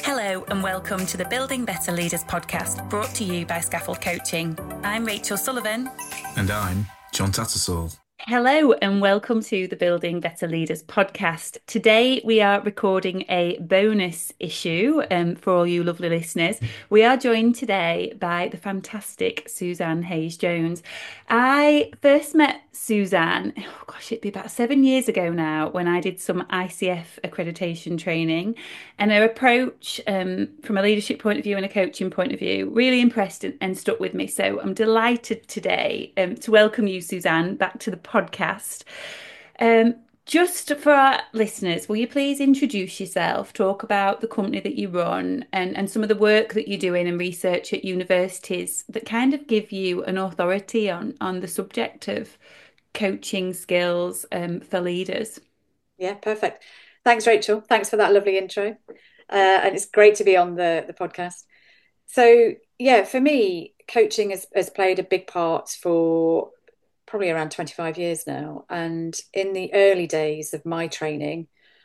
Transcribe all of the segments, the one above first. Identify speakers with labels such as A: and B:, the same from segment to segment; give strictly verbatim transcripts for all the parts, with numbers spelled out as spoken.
A: Hello and welcome to the Building Better Leaders podcast, brought to you by Scaffold Coaching. I'm Rachel Sullivan.
B: And I'm John Tattersall.
A: Hello and welcome to the Building Better Leaders podcast. Today we are recording a bonus issue um, for all you lovely listeners. We are joined today by the fantastic Suzanne Hayes-Jones. I first met Suzanne, oh gosh, it'd be about seven years ago now, when I did some I C F accreditation training, and her approach um, from a leadership point of view and a coaching point of view really impressed and, and stuck with me. So I'm delighted today um, to welcome you, Suzanne, back to the podcast. Um, just for our listeners, will you please introduce yourself, talk about the company that you run and, and some of the work that you're doing and research at universities that kind of give you an authority on, on the subject of coaching skills um, for leaders?
C: Yeah, perfect. Thanks, Rachel. Thanks for that lovely intro. Uh, and it's great to be on the, the podcast. So, yeah, for me, coaching has, has played a big part for probably around twenty-five years now. And in the early days of my training,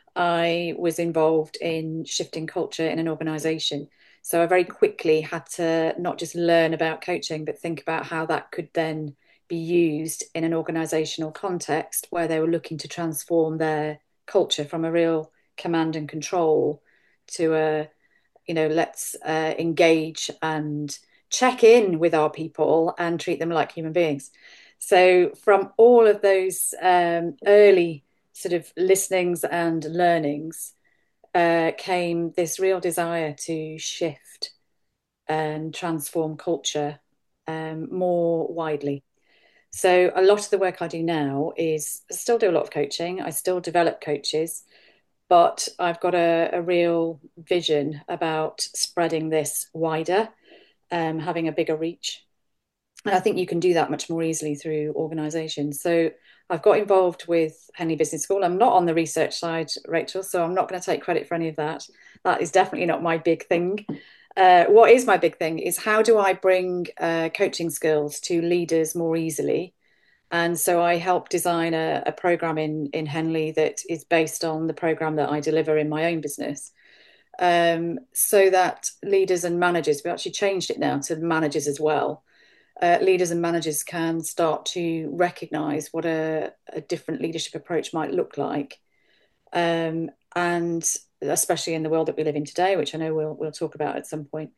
C: I was involved in shifting culture in an organization. So I very quickly had to not just learn about coaching, but think about how that could then be used in an organizational context where they were looking to transform their culture from a real command and control to a, you know, let's uh, engage and check in with our people and treat them like human beings. So from all of those um, early sort of listenings and learnings uh, came this real desire to shift and transform culture um, more widely. So a lot of the work I do now is I still do a lot of coaching. I still develop coaches, but I've got a, a real vision about spreading this wider, um, having a bigger reach. And I think you can do that much more easily through organisations. So I've got involved with Henley Business School. I'm not on the research side, Rachel, so I'm not going to take credit for any of that. That is definitely not my big thing. Uh, what is my big thing is how do I bring uh, coaching skills to leaders more easily? And so I help design a, a program in, in Henley that is based on the program that I deliver in my own business. Um, so that leaders and managers, we actually changed it now to managers as well. Uh, leaders and managers can start to recognize what a, a different leadership approach might look like. Um, and especially in the world that we live in today, which I know we'll, we'll talk about at some point.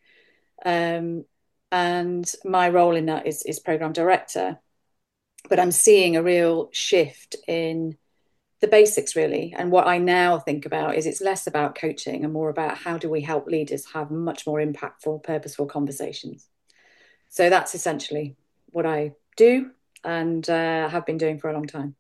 C: Um, and my role in that is, is program director. But I'm seeing a real shift in the basics, really. And what I now think about is it's less about coaching and more about how do we help leaders have much more impactful, purposeful conversations. So that's essentially what I do and uh, have been doing for a long time.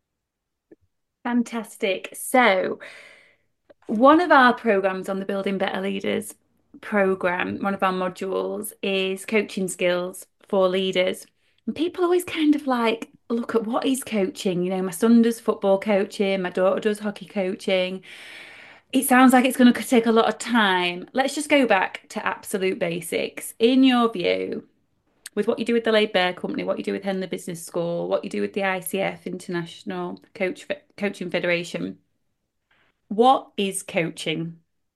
A: Fantastic. So one of our programs on the Building Better Leaders program, one of our modules is coaching skills for leaders. And people always kind of like look at what is coaching. You know, my son does football coaching, my daughter does hockey coaching. It sounds like it's going to take a lot of time. Let's just go back to absolute basics. In your view, with what you do with the Laid Bear Company, what you do with Henley Business School, what you do with the I C F, International Coach Coaching Federation, what is coaching?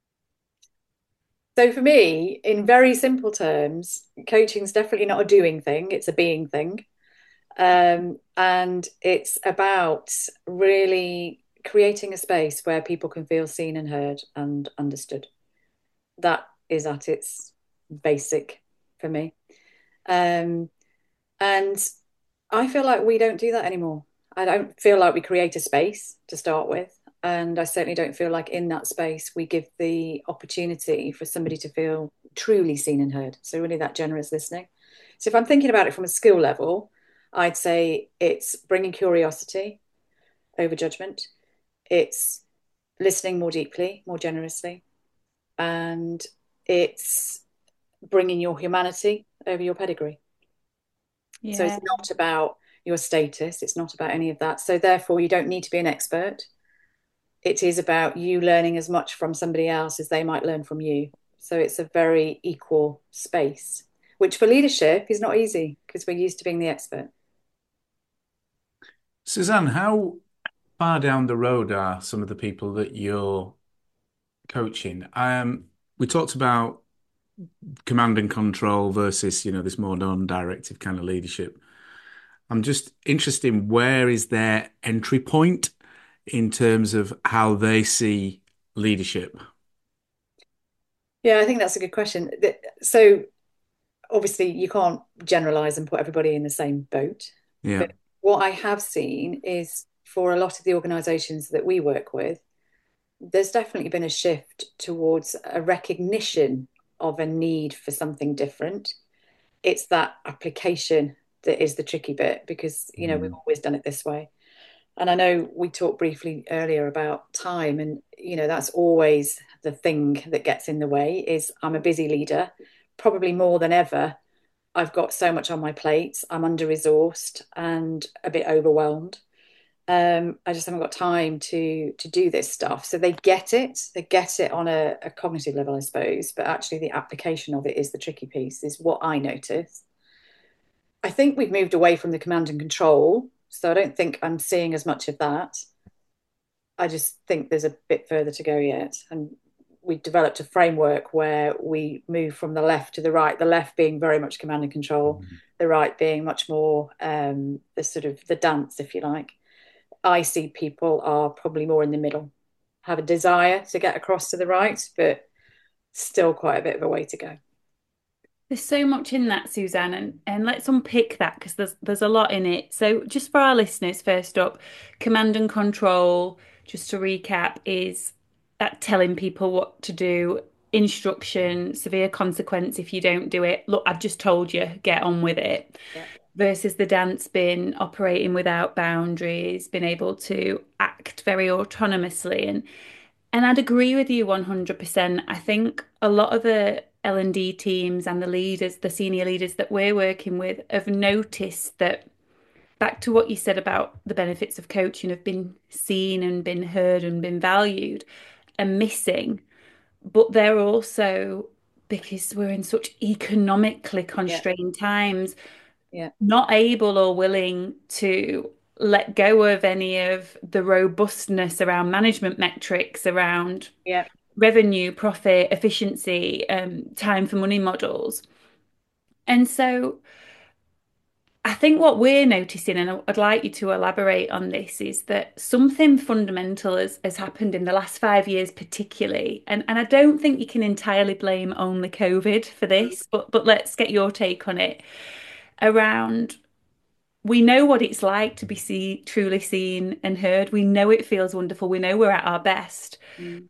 C: So for me, in very simple terms, coaching is definitely not a doing thing, it's a being thing. Um, and it's about really creating a space where people can feel seen and heard and understood. That is at its basic for me. Um, and I feel like we don't do that anymore. I don't feel like we create a space to start with. And I certainly don't feel like in that space we give the opportunity for somebody to feel truly seen and heard. So really that generous listening. So if I'm thinking about it from a skill level, I'd say it's bringing curiosity over judgment. It's listening more deeply, more generously. And it's bringing your humanity over your pedigree.
A: Yeah.
C: So it's not about your status. It's not about any of that. So therefore, you don't need to be an expert. It is about you learning as much from somebody else as they might learn from you. So it's a very equal space, which for leadership is not easy because we're used to being the expert.
B: Suzanne, how far down the road are some of the people that you're coaching? Um, we talked about command and control versus, you know, this more non-directive kind of leadership. I'm just interested in where is their entry point in terms of how they see leadership.
C: Yeah, I think that's a good question. So obviously you can't generalize and put everybody in the same boat.
B: Yeah.
C: But what I have seen is for a lot of the organizations that we work with, there's definitely been a shift towards a recognition of a need for something different. It's that application that is the tricky bit because, you know, we've
B: Mm.
C: always done it this way. And I know we talked briefly earlier about time, and you know that's always the thing that gets in the way. Is I'm a busy leader, probably more than ever. I've got so much on my plate. I'm under resourced and a bit overwhelmed. Um, I just haven't got time to to do this stuff. So they get it. They get it on a, a cognitive level, I suppose. But actually, the application of it is the tricky piece. Is what I notice. I think we've moved away from the command and control. So I don't think I'm seeing as much of that. I just think there's a bit further to go yet. And we developed a framework where we move from the left to the right, the left being very much command and control, the right being much more um, the sort of the dance, if you like. I see people are probably more in the middle, have a desire to get across to the right, but still quite a bit of a way to go.
A: There's so much in that, Suzanne, and, and let's unpick that because there's there's a lot in it. So just for our listeners, first up, command and control, just to recap, is that telling people what to do, instruction, severe consequence if you don't do it. Look, I've just told you, get on with it.
C: Yeah.
A: Versus the dance being operating without boundaries, being able to act very autonomously. And and I'd agree with you one hundred percent. I think a lot of the L and D teams and the leaders, the senior leaders that we're working with, have noticed that back to what you said about the benefits of coaching have been seen and been heard and been valued and missing. But they're also, because we're in such economically
C: Yeah.
A: constrained times,
C: Yeah.
A: not able or willing to let go of any of the robustness around management metrics, around
C: Yeah.
A: revenue, profit, efficiency, um, time for money models. And so I think what we're noticing, and I'd like you to elaborate on this, is that something fundamental has, has happened in the last five years, particularly. And, and I don't think you can entirely blame only COVID for this, but but let's get your take on it. Around we know what it's like to be see, truly seen and heard. We know it feels wonderful. We know we're at our best.
C: Mm.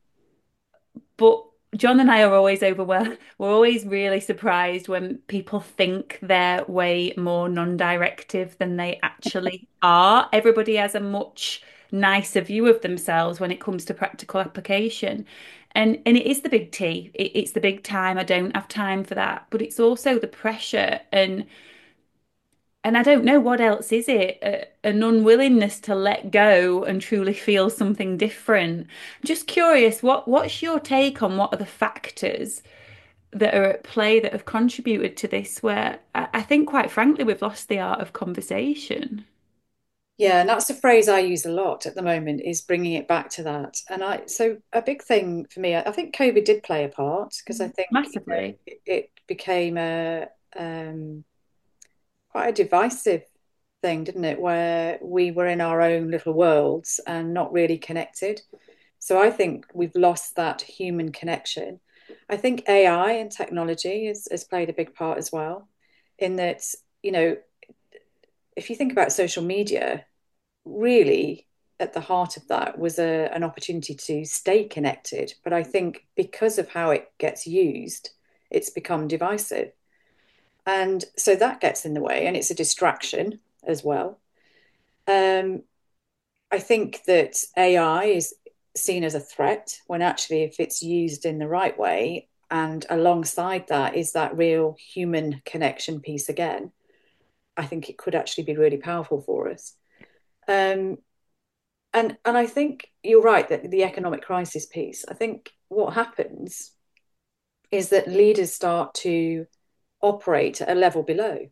A: But John and I are always overwhelmed. We're always really surprised when people think they're way more non-directive than they actually are. Everybody has a much nicer view of themselves when it comes to practical application. And and it is the big T. It, it's the big time. I don't have time for that. But it's also the pressure and and I don't know what else is it, a, an unwillingness to let go and truly feel something different. Just curious, what what's your take on what are the factors that are at play that have contributed to this, where I, I think, quite frankly, we've lost the art of conversation.
C: Yeah, and that's a phrase I use a lot at the moment is bringing it back to that. And I, so a big thing for me, I think COVID did play a part because I think you know,
A: Massively.
C: it, it became a um, quite a divisive thing, didn't it? Where we were in our own little worlds and not really connected. So I think we've lost that human connection. I think A I and technology has, has played a big part as well, in that, you know, if you think about social media, really at the heart of that was a, an opportunity to stay connected. But I think because of how it gets used, it's become divisive. And so that gets in the way, and it's a distraction as well. Um, I think that A I is seen as a threat when actually, if it's used in the right way, and alongside that is that real human connection piece again, I think it could actually be really powerful for us. Um, and and I think you're right that the economic crisis piece. I think what happens is that leaders start to operate at a level below.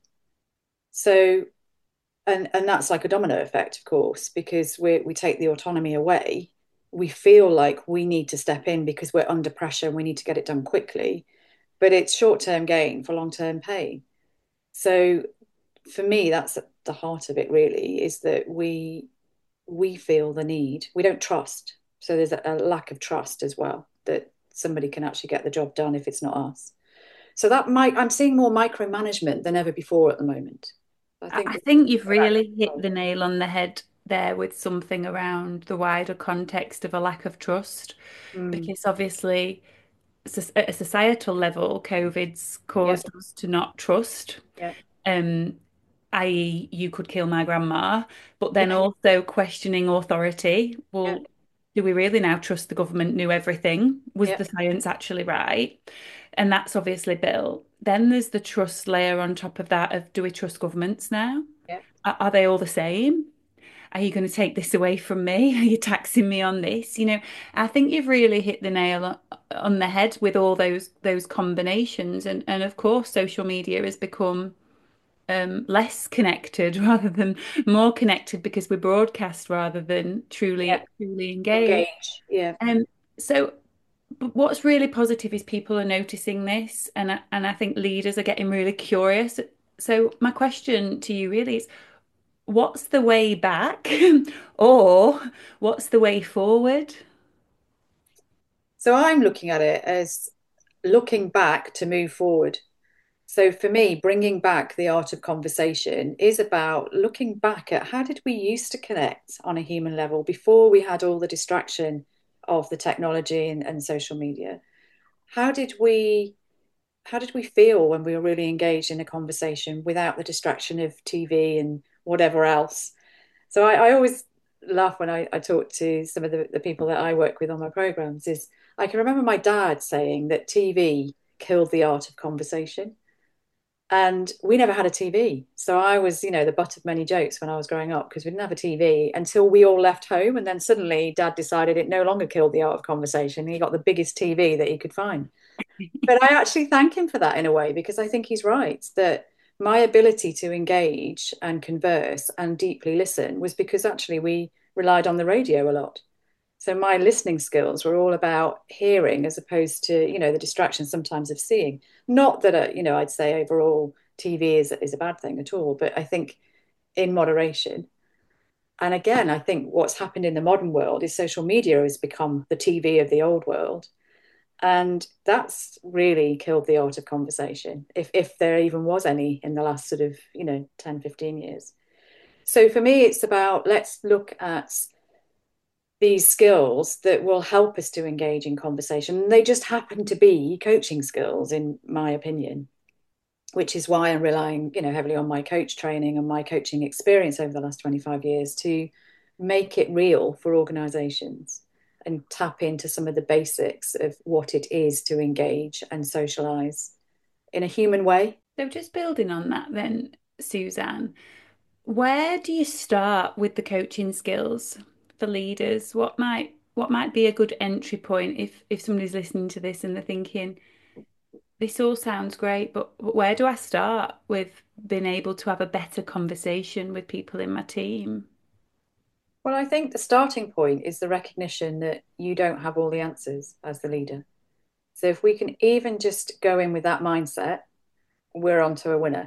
C: So and and that's like a domino effect, of course, because we we take the autonomy away. we feel like we need to step in because we're under pressure and we need to get it done quickly, but it's short-term gain for long-term pain. So for me, that's at the heart of it, really, is that we we feel the need. We don't trust. So there's a, a lack of trust as well, that somebody can actually get the job done if it's not us. So that might, I'm seeing more micromanagement than ever before at the moment. I
A: I
C: think
A: I think you've really hit the nail on the head there with something around the wider context of a lack of trust,
C: mm,
A: because obviously, soc- at a societal level, COVID's
C: yeah,
A: caused us to not trust.
C: yeah,
A: Um, that is, you could kill my grandma, but then
C: yeah,
A: also questioning authority.
C: yeah,
A: Well, do we really now trust the government knew everything? Was
C: yeah,
A: the science actually right? And that's obviously built. Then there's the trust layer on top of that of, do we trust governments now?
C: yeah.
A: Are, are they all the same? Are you going to take this away from me? Are you taxing me on this? You know, I think you've really hit the nail on, on the head with all those those combinations. And and of course, social media has become um, less connected rather than more connected because we broadcast rather than
C: Yeah.
A: truly truly engage.
C: Engage. Yeah.
A: Um, so but what's really positive is people are noticing this, and I, and I think leaders are getting really curious. So my question to you really is, what's the way back, or what's the way forward?
C: So I'm looking at it as looking back to move forward. So for me, bringing back the art of conversation is about looking back at how did we used to connect on a human level before we had all the distraction of the technology and, and social media. How did we how did we feel when we were really engaged in a conversation without the distraction of T V and whatever else? So I, I always laugh when I, I talk to some of the, the people that I work with on my programs is I can remember my dad saying that T V killed the art of conversation. And we never had a T V. So I was, you know, the butt of many jokes when I was growing up because we didn't have a T V until we all left home. And then suddenly dad decided it no longer killed the art of conversation. He got the biggest T V that he could find. But I actually thank him for that in a way because I think he's right that my ability to engage and converse and deeply listen was because actually we relied on the radio a lot. So my listening skills were all about hearing as opposed to, you know, the distraction sometimes of seeing. Not that, uh, you know, I'd say overall T V is, is a bad thing at all, but I think in moderation. And again, I think what's happened in the modern world is social media has become the T V of the old world. And that's really killed the art of conversation, if, if there even was any in the last sort of, you know, ten, fifteen years. So for me, it's about let's look at these skills that will help us to engage in conversation. They just happen to be coaching skills, in my opinion, which is why I'm relying, you know, heavily on my coach training and my coaching experience over the last twenty-five years to make it real for organizations and tap into some of the basics of what it is to engage and socialize in a human way.
A: So just building on that then, Suzanne, where do you start with the coaching skills for leaders? What might what might be a good entry point if if somebody's listening to this and they're thinking, this all sounds great, but where do I start with being able to have a better conversation with people in my team?
C: Well, I think the starting point is the recognition that you don't have all the answers as the leader. So if we can even just go in with that mindset, we're on to a winner.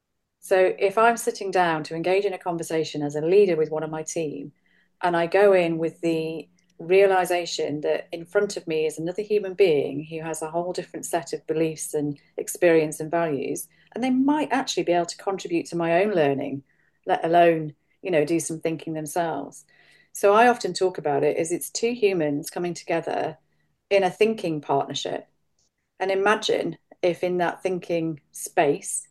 C: So if I'm sitting down to engage in a conversation as a leader with one of my team, and I go in with the realization that in front of me is another human being who has a whole different set of beliefs and experience and values, and they might actually be able to contribute to my own learning, let alone, you know, do some thinking themselves. So I often talk about it as it's two humans coming together in a thinking partnership. And imagine if in that thinking space,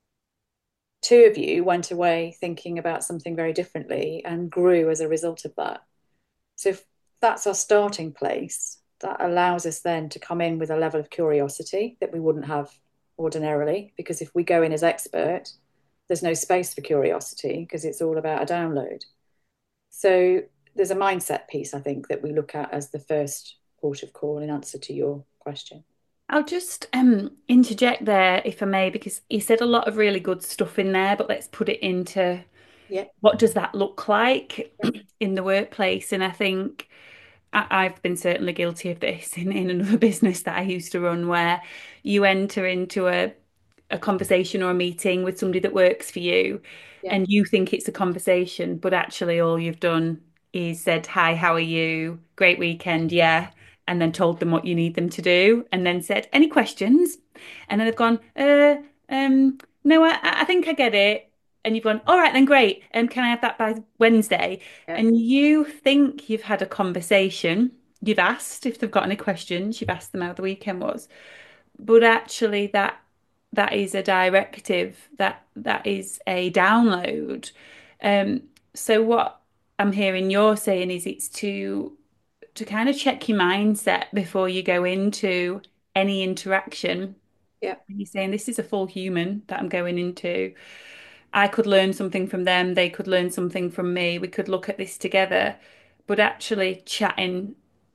C: two of you went away thinking about something very differently and grew as a result of that. So if that's our starting place, that allows us then to come in with a level of curiosity that we wouldn't have ordinarily, because if we go in as expert, there's no space for curiosity because it's all about a download. So there's a mindset piece, I think, that we look at as the first port of call in answer to your question.
A: I'll just um, interject there, if I may, because you said a lot of really good stuff in there, but let's put it into
C: Yeah.
A: what does that look like in the workplace? And I think I, I've been certainly guilty of this in, in another business that I used to run, where you enter into a a conversation or a meeting with somebody that works for you,
C: Yeah.
A: and you think it's a conversation, but actually all you've done is said, "Hi, how are you? Great weekend, yeah." And then told them what you need them to do, and then said, "Any questions?" And then they've gone, uh, um, no, I, I think I get it. And you've gone, all right, then great. Um, can I have that by Wednesday?
C: Yeah.
A: And you think you've had a conversation. You've asked if they've got any questions. You've asked them how the weekend was, but actually that that is a directive. That that is a download. Um, so what I'm hearing you're saying is it's to to kind of check your mindset before you go into any interaction.
C: Yeah.
A: You're saying this is a full human that I'm going into. I could learn something from them, they could learn something from me. We could look at this together. But actually chatting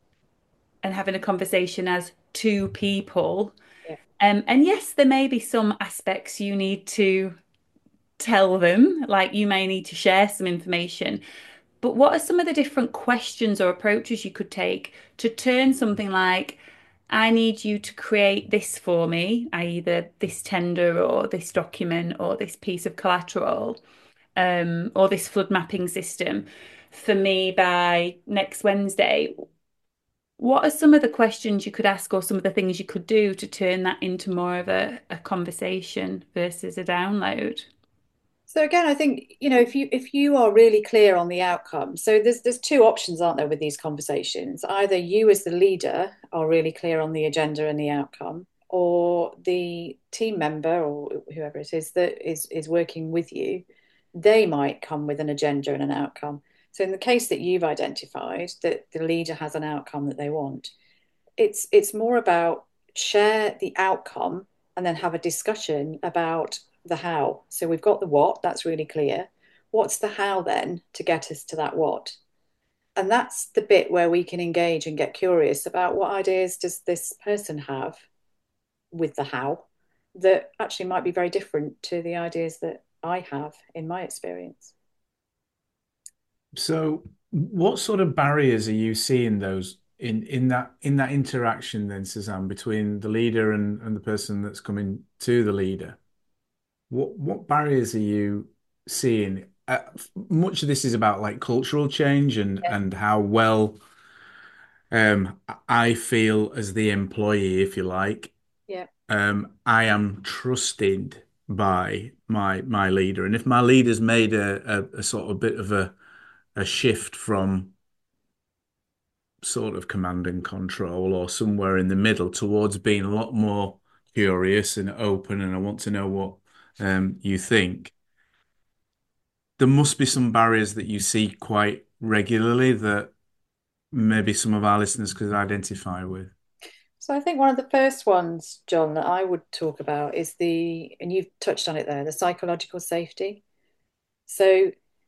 A: and having a conversation as two people.
C: Yeah.
A: Um, and yes, there may be some aspects you need to tell them, like you may need to share some information. But what are some of the different questions or approaches you could take to turn something like, I need you to create this for me, either this tender or this document or this piece of collateral, um, or this flood mapping system for me by next Wednesday. What are some of the questions you could ask or some of the things you could do to turn that into more of a, a conversation versus a download?
C: So again, I think, you know, if you if you are really clear on the outcome, so there's there's two options, aren't there, with these conversations? Either you as the leader are really clear on the agenda and the outcome, or the team member or whoever it is that is is working with you, they might come with an agenda and an outcome. So in the case that you've identified that the leader has an outcome that they want, it's it's more about share the outcome and then have a discussion about the how. So we've got the what, that's really clear. What's the how then to get us to that what? And that's the bit where we can engage and get curious about what ideas does this person have with the how that actually might be very different to the ideas that I have in my experience.
B: So, what sort of barriers are you seeing those in in that in that interaction then, Suzanne, between the leader and, and the person that's coming to the leader? What what barriers are you seeing? Uh, much of this is about like cultural change and
C: Yeah,
B: and how well um I feel as the employee, if you like.
C: yeah,
B: Um, I am trusted by my my leader, and if my leader's made a, a, a sort of bit of a a shift from sort of command and control or somewhere in the middle towards being a lot more curious and open, and I want to know what um, you think. There must be some barriers that you see quite regularly that maybe some of our listeners could identify with.
C: so I think one of the first ones, John, that I would talk about is the, and you've touched on it there, the psychological safety. So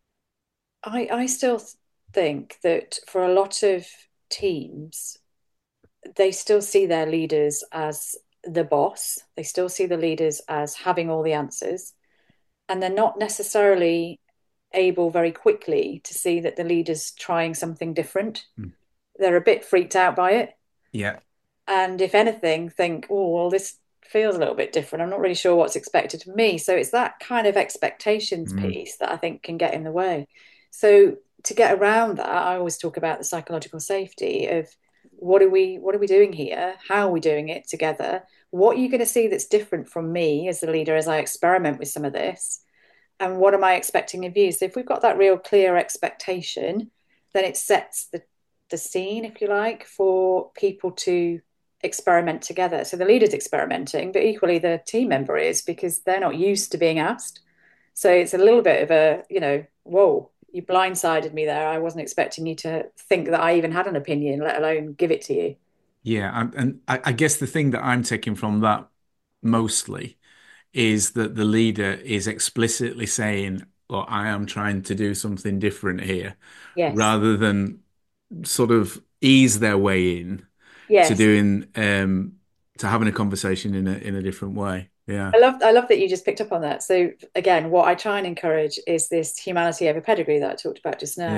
C: I, I still think that for a lot of teams, they still see their leaders as the boss. They still see the leaders as having all the answers. And they're not necessarily able very quickly to see that the leader's trying something different.
B: Mm.
C: They're a bit freaked out by it.
B: Yeah.
C: And if anything, think, oh, well, this feels a little bit different. I'm not really sure what's expected of me. So it's that kind of expectations
B: Mm.
C: piece that I think can get in the way. So to get around that, I always talk about the psychological safety of what are we what are we doing here? How are we doing it together? What are you going to see that's different from me as the leader as I experiment with some of this? And what am I expecting of you? So if we've got that real clear expectation, then it sets the the scene, if you like, for people to experiment together. So the leader's experimenting, but equally the team member is because they're not used to being asked. So it's a little bit of a, you know, whoa, you blindsided me there. I wasn't expecting you to think that I even had an opinion, let alone give it to you.
B: Yeah, and, and I, I guess the thing that I'm taking from that mostly is that the leader is explicitly saying, "Look, I am trying to do something different here,"
C: Yes.
B: rather than sort of ease their way in to
C: Yes.
B: doing um to having a conversation in a in a different way. Yeah.
C: I love I love that you just picked up on that. So again, what I try and encourage is this humanity over pedigree that I talked about just now.
B: Yeah.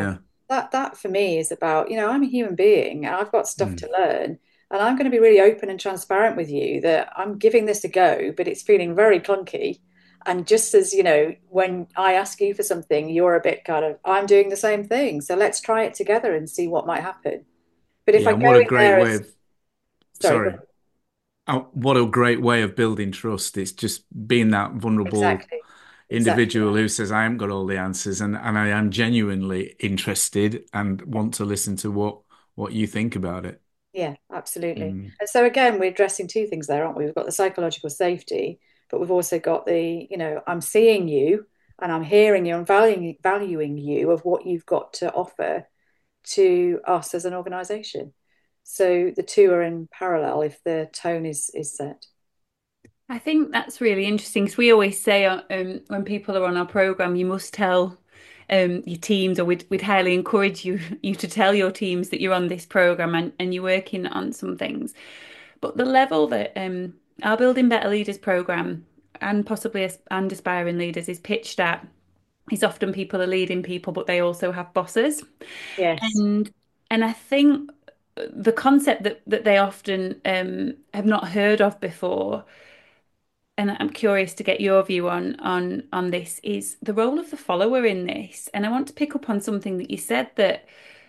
C: that that for me is about, you know, I'm a human being and I've got stuff to
B: Mm.
C: learn. And I'm going to be really open and transparent with you that I'm giving this a go, but it's feeling very clunky. And just as, you know, when I ask you for something, you're a bit kind of, I'm doing the same thing. So let's try it together and see what might happen. But if
B: Yeah,
C: I
B: and
C: go
B: what a
C: in
B: great
C: there
B: way
C: as,
B: of,
C: sorry, go
B: sorry. Oh, what a great way of building trust. It's just being that vulnerable
C: exactly, exactly
B: individual
C: that.
B: who says, I haven't got all the answers and, and I am genuinely interested and want to listen to what what you think about it.
C: Yeah, absolutely.
B: Mm.
C: And so again, we're addressing two things there, aren't we? We've got the psychological safety, but we've also got the, you know, I'm seeing you and I'm hearing you and valuing valuing you of what you've got to offer to us as an organization. So the two are in parallel if the tone is is set.
A: I think that's really interesting because we always say uh, um, when people are on our program, you must tell um, your teams, or we'd, we'd highly encourage you you to tell your teams that you're on this program and, and you're working on some things. But the level that um, our Building Better Leaders program and possibly as, and aspiring leaders is pitched at is often people are leading people, but they also have bosses.
C: Yes.
A: And and I think the concept that that they often um, have not heard of before, and I'm curious to get your view on on on this, is the role of the follower in this. And I want to pick up on something that you said that,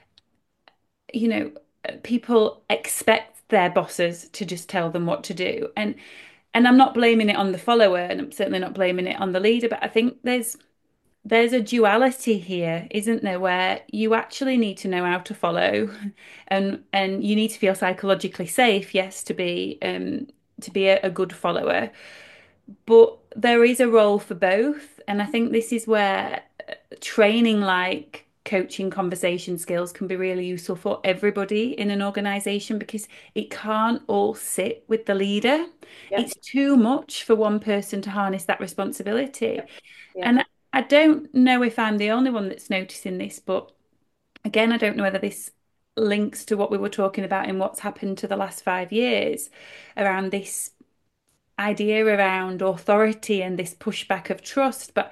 A: you know, people expect their bosses to just tell them what to do. And and I'm not blaming it on the follower, and I'm certainly not blaming it on the leader, but I think there's there's a duality here, isn't there, where you actually need to know how to follow and and you need to feel psychologically safe, yes, to be um to be a, a good follower. But there is a role for both. And I think this is where uh, training like coaching conversation skills can be really useful for everybody in an organization because it can't all sit with the leader.
C: Yep.
A: It's too much for one person to harness that responsibility.
C: Yep. Yeah.
A: And I don't know if I'm the only one that's noticing this, but again, I don't know whether this links to what we were talking about in what's happened to the last five years around this idea around authority and this pushback of trust. But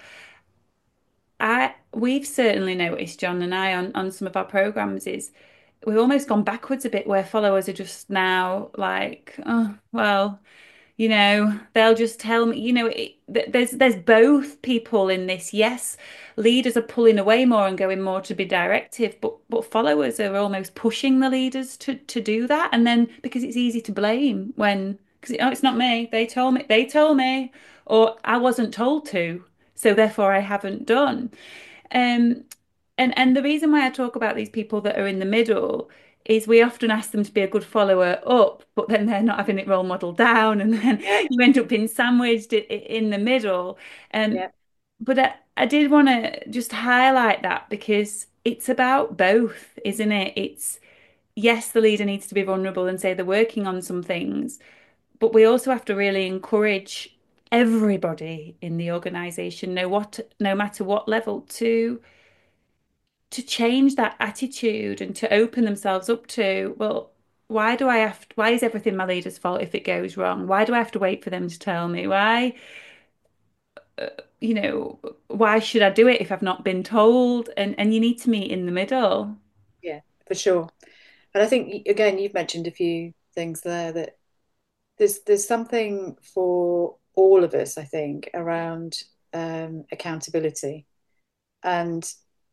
A: I we've certainly noticed, John and I, on, on some of our programs, is we've almost gone backwards a bit where followers are just now like, oh, well, you know, they'll just tell me, you know, it, th- there's there's both people in this. Yes, leaders are pulling away more and going more to be directive, but but followers are almost pushing the leaders to to do that. And then because it's easy to blame when because oh, it's not me. They told me, they told me, or I wasn't told to, so therefore I haven't done. Um, and and the reason why I talk about these people that are in the middle is we often ask them to be a good follower up, but then they're not having it role model down, and then
C: Yeah.
A: you end up being sandwiched i- i- in the middle. Um,
C: Yeah.
A: but I, I did want to just highlight that because it's about both, isn't it? It's yes, the leader needs to be vulnerable and say they're working on some things, but we also have to really encourage everybody in the organization, no what, no matter what level, to to change that attitude and to open themselves up to, well, why do I have to, why is everything my leader's fault if it goes wrong? Why do I have to wait for them to tell me? Why, you know, why should I do it if I've not been told? And and you need to meet in the middle.
C: Yeah, for sure. And I think again, you've mentioned a few things there that there's there's something for all of us, I think, around um, accountability. And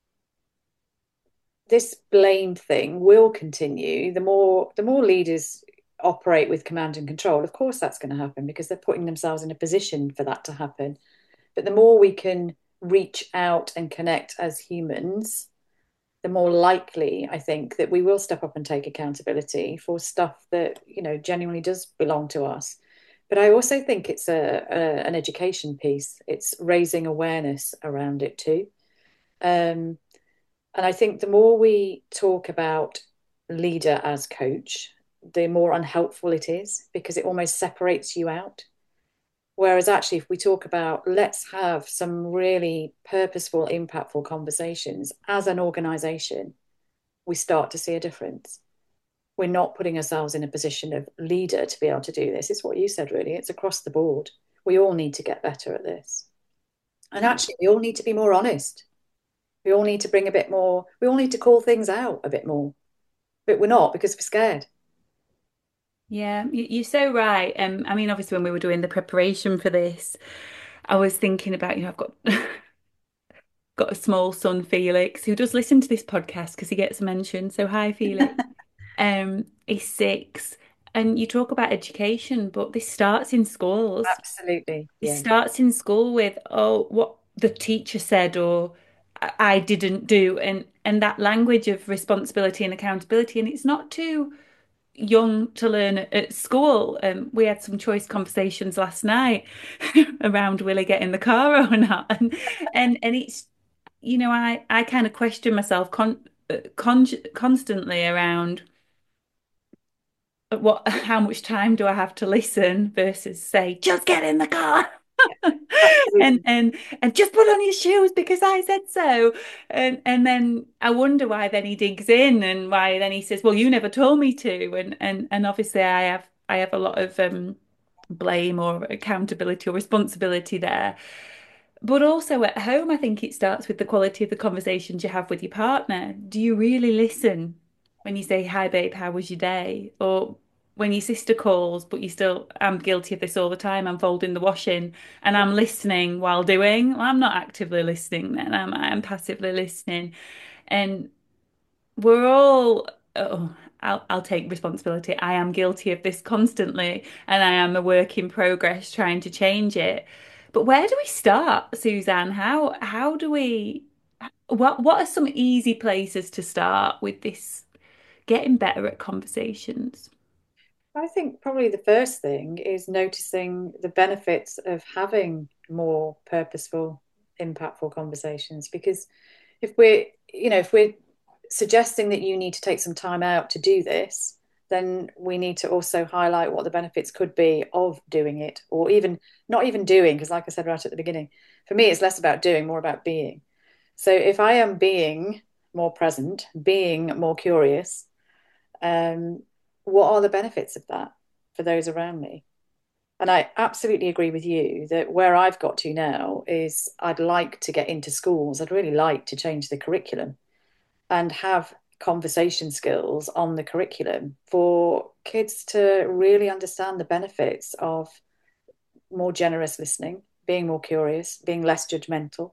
C: this blame thing will continue. The more the more leaders operate with command and control, of course that's going to happen because they're putting themselves in a position for that to happen. But the more we can reach out and connect as humans, the more likely I think that we will step up and take accountability for stuff that, you know, genuinely does belong to us. But I also think it's a, a an education piece. It's raising awareness around it too. Um, and I think the more we talk about leader as coach, the more unhelpful it is because it almost separates you out. Whereas actually, if we talk about let's have some really purposeful, impactful conversations as an organization, we start to see a difference. We're not putting ourselves in a position of leader to be able to do this. It's what you said, really. It's across the board. We all need to get better at this. And actually, we all need to be more honest. We all need to bring a bit more, we all need to call things out a bit more, but we're not because we're scared.
A: Yeah, you- you're so right. Um, I mean, obviously, when we were doing the preparation for this, I was thinking about, you know, I've got got a small son, Felix, who does listen to this podcast because he gets mentioned. So hi, Felix. Um, he's six, and you talk about education, but this starts in schools.
C: Absolutely.
A: This
C: Yeah.
A: starts in school with, oh, what the teacher said or I I didn't do, and and that language of responsibility and accountability. And it's not too young to learn at, at school. Um, we had some choice conversations last night around will he get in the car or not, and and and it's you know I I kind of question myself con uh, con constantly around what how much time do I have to listen versus say just get in the car. and
C: Absolutely.
A: and and just put on your shoes because I said so. And and then I wonder why then he digs in and why then he says, well, you never told me to. And and and obviously I have I have a lot of um blame or accountability or responsibility there. But also at home, I think it starts with the quality of the conversations you have with your partner. Do you really listen when you say, hi, babe, how was your day? Or when your sister calls, but you still, I'm guilty of this all the time. I'm folding the washing and I'm listening while doing. Well, I'm not actively listening then. I'm, I'm passively listening. And we're all, oh, I'll, I'll take responsibility. I am guilty of this constantly, and I am a work in progress trying to change it. But where do we start, Suzanne? How how do we, what what are some easy places to start with this getting better at conversations?
C: I think probably the first thing is noticing the benefits of having more purposeful, impactful conversations. Because if we're, you know, if we're suggesting that you need to take some time out to do this, then we need to also highlight what the benefits could be of doing it, or even not even doing, because like I said right at the beginning, for me, it's less about doing, more about being. So if I am being more present, being more curious, um, what are the benefits of that for those around me? And I absolutely agree with you that where I've got to now is I'd like to get into schools. I'd really like to change the curriculum and have conversation skills on the curriculum for kids to really understand the benefits of more generous listening, being more curious, being less judgmental,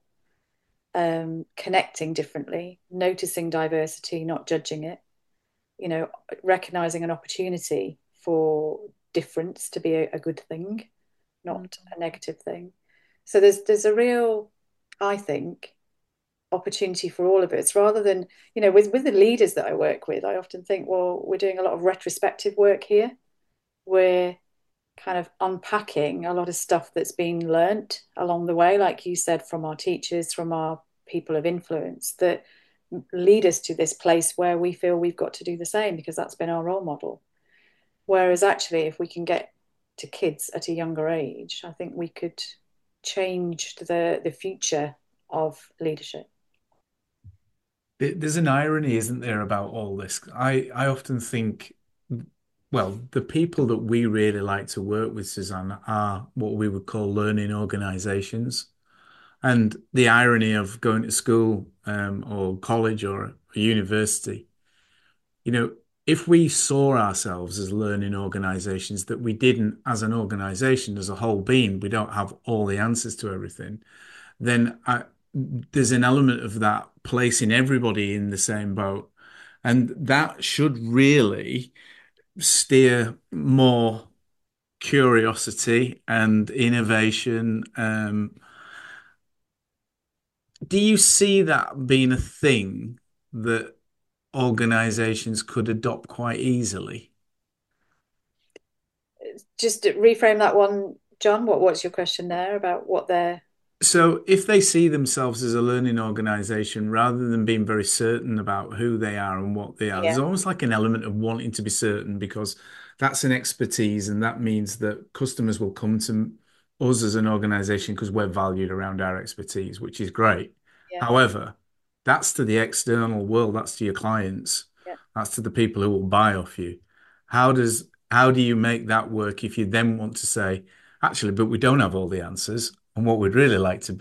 C: um, connecting differently, noticing diversity, not judging it, you know, recognizing an opportunity for difference to be a, a good thing, not a negative thing. So there's there's a real, I think, opportunity for all of us rather than, you know, with with the leaders that I work with, I often think, well, we're doing a lot of retrospective work here. We're kind of unpacking a lot of stuff that's been learnt along the way, like you said, from our teachers, from our people of influence that lead us to this place where we feel we've got to do the same because that's been our role model. Whereas actually, if we can get to kids at a younger age, I think we could change the the future of leadership.
B: There's an irony, isn't there, about all this? I, I often think, well, the people that we really like to work with, Suzanne, are what we would call learning organizations. And the irony of going to school um, or college or a university, you know, if we saw ourselves as learning organizations, that we didn't, as an organization, as a whole being, we don't have all the answers to everything, then I, there's an element of that placing everybody in the same boat. And that should really steer more curiosity and innovation. Um, do you see that being a thing that organizations could adopt quite easily?
C: Just to reframe that one, John. What what's your question there about what they're?
B: So, if they see themselves as a learning organization rather than being very certain about who they are and what they are, there's
C: Yeah,
B: almost like an element of wanting to be certain because that's an expertise, and that means that customers will come to us as an organization because we're valued around our expertise, which is great.
C: yeah,
B: However, that's to the external world, that's to your clients,
C: yeah.
B: that's to the people who will buy off you. How does how do you make that work if you then want to say, actually, but we don't have all the answers? And what we'd really like to be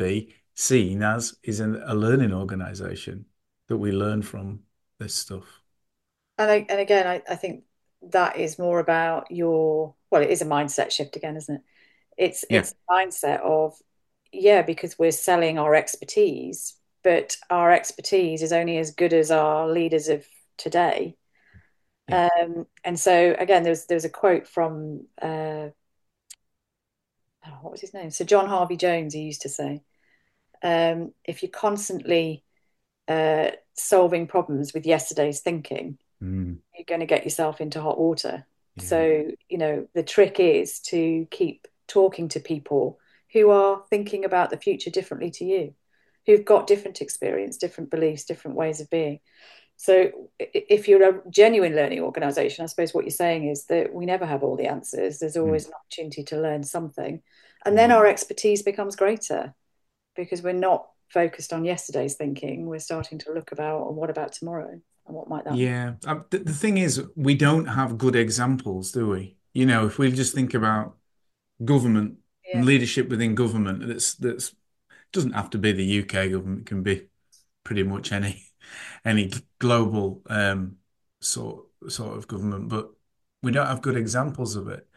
B: seen as is an, a learning organization that we learn from this stuff.
C: And I, and again, I, I think that is more about your, well, it is a mindset shift again, isn't it? It's
B: Yeah.
C: it's a mindset of, yeah, because we're selling our expertise, but our expertise is only as good as our leaders of today.
B: Yeah.
C: Um, and so again, there's there's a quote from uh, oh, what was his name? So John Harvey Jones, he used to say, um, if you're constantly uh, solving problems with yesterday's thinking,
B: Mm,
C: you're going to get yourself into hot water.
B: yeah.
C: So, you know, the trick is to keep talking to people who are thinking about the future differently to you, who've got different experience, different beliefs, different ways of being. So, if you're a genuine learning organization, I suppose what you're saying is that we never have all the answers. There's
B: Mm,
C: always an opportunity to learn something. And then
B: mm.
C: our expertise becomes greater because we're not focused on yesterday's thinking. We're starting to look about, and what about tomorrow? And what might that be?
B: Yeah. Uh, the, the thing is, we don't have good examples, do we? You know, if we just think about government and
C: Yeah.
B: leadership within government, that's that's doesn't have to be the U K government, it can be pretty much any any global um, sort sort of government, but we don't have good examples of it.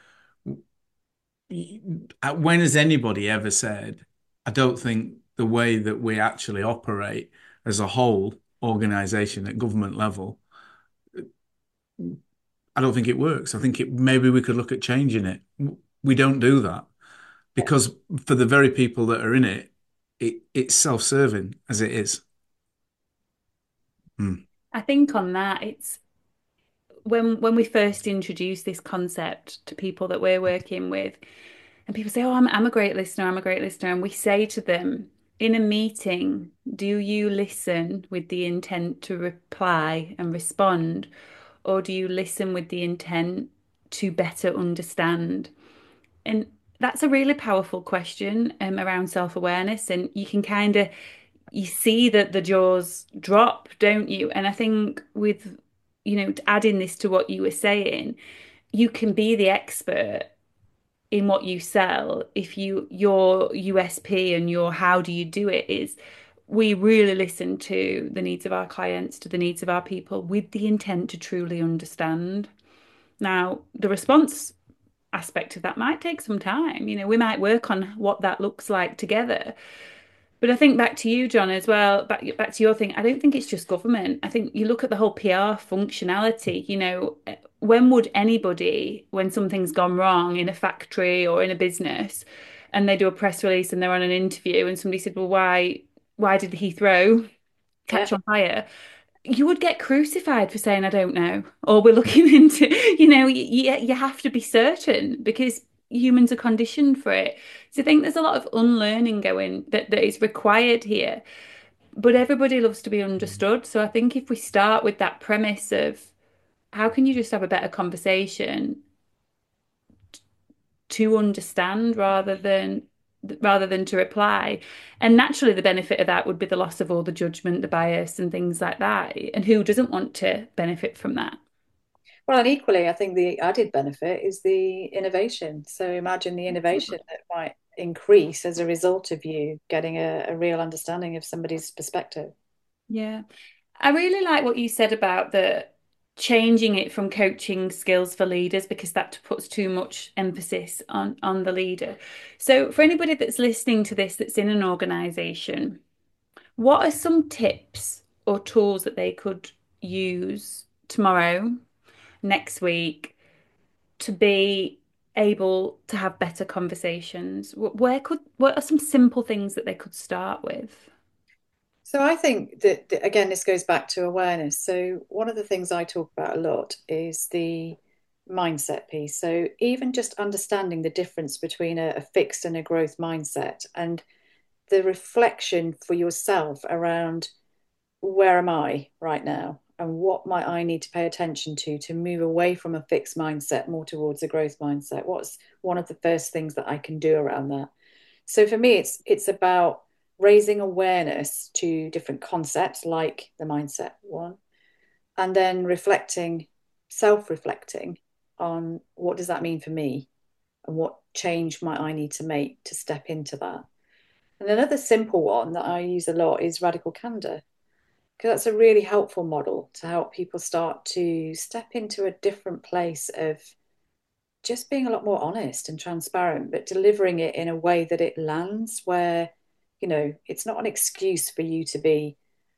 B: When has anybody ever said, I don't think the way that we actually operate as a whole organization at government level, I don't think it works. I think it maybe we could look at changing it. We don't do that because for the very people that are in it, it it's self-serving as it is. Mm.
A: I think on that, it's when when we first introduce this concept to people that we're working with, and people say, "Oh, I'm I'm a great listener, I'm a great listener," and we say to them in a meeting, "Do you listen with the intent to reply and respond, or do you listen with the intent to better understand?" And that's a really powerful question um, around self-awareness, and you can kind of you see that the jaws drop, don't you? And I think with, you know, adding this to what you were saying, you can be the expert in what you sell if you your U S P and your how do you do it is we really listen to the needs of our clients, to the needs of our people with the intent to truly understand. Now, the response aspect of that might take some time. You know, we might work on what that looks like together. But I think back to you, John, as well, back back to your thing. I don't think it's just government. I think you look at the whole P R functionality, you know, when would anybody, when something's gone wrong in a factory or in a business, and they do a press release and they're on an interview and somebody said, well, why why did Heathrow
C: Yeah.
A: catch on fire? You would get crucified for saying, I don't know, or we're looking into, you know, you, you have to be certain because humans are conditioned for it. So I think there's a lot of unlearning going that, that is required here. But everybody loves to be understood. So I think if we start with that premise of how can you just have a better conversation to understand rather than rather than to reply. And naturally, the benefit of that would be the loss of all the judgment, the bias, and things like that. And who doesn't want to benefit from that?
C: Well, and equally, I think the added benefit is the innovation. So imagine the innovation that might increase as a result of you getting a, a real understanding of somebody's perspective.
A: Yeah. I really like what you said about the changing it from coaching skills for leaders because that puts too much emphasis on on the leader. So for anybody that's listening to this that's in an organization, what are some tips or tools that they could use tomorrow, next week, to be able to have better conversations? Where could, what are some simple things that they could start with?
C: So I think that, that, again, this goes back to awareness. So one of the things I talk about a lot is the mindset piece. So even just understanding the difference between a, a fixed and a growth mindset and the reflection for yourself around where am I right now and what might I need to pay attention to to move away from a fixed mindset more towards a growth mindset? What's one of the first things that I can do around that? So for me, it's it's about raising awareness to different concepts like the mindset one, and then reflecting, self-reflecting on what does that mean for me and what change might I need to make to step into that. And another simple one that I use a lot is radical candor, because that's a really helpful model to help people start to step into a different place of just being a lot more honest and transparent, but delivering it in a way that it lands where, you know, it's not an excuse for you to be,